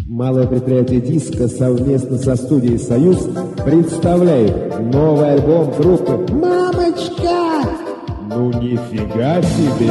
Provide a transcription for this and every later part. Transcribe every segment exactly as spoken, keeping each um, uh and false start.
Малое предприятие «Диско» совместно со студией «Союз» представляет новый альбом группы «Мамочка». Ну нифига себе!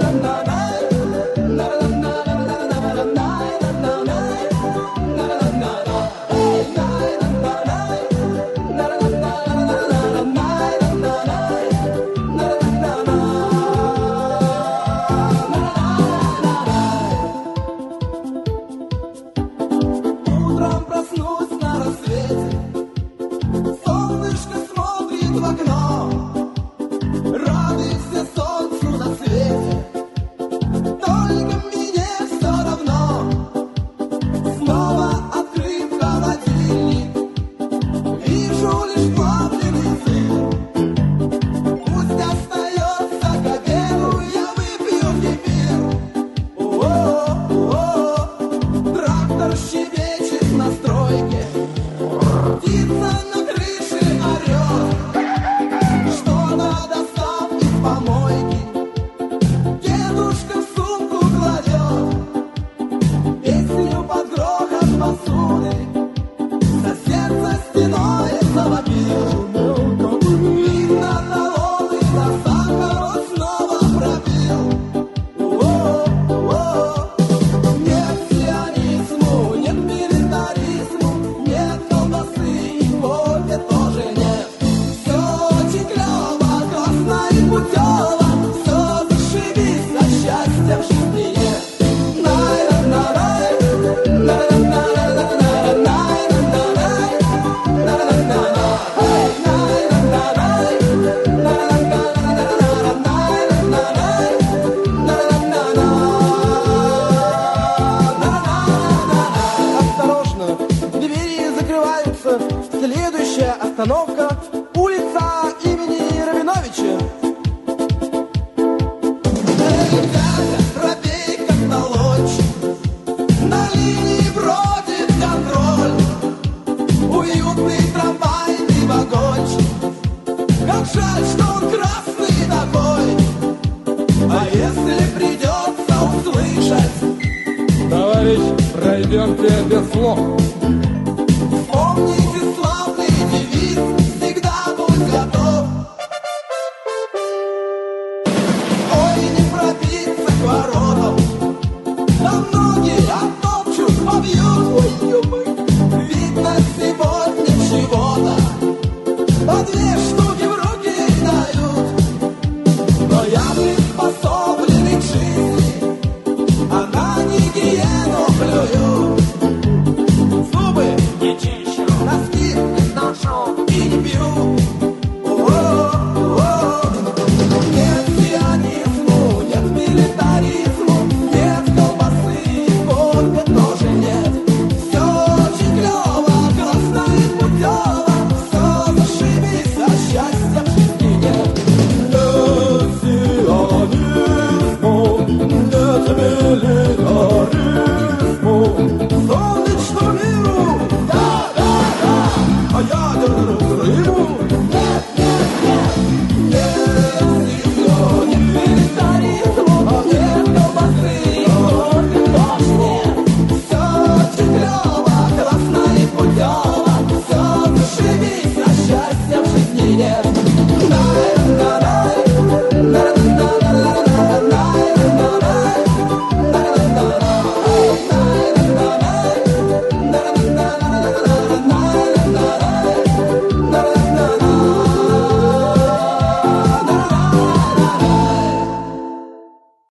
Следующая остановка – улица имени Рабиновича. Ребята, пробей как ночь, на линии бродит контроль, уютный трамвайный вагончик. Как жаль, что он красный такой, а если придется услышать: товарищ, пройдемте без слов. Ой, не пробиться к воротам, давно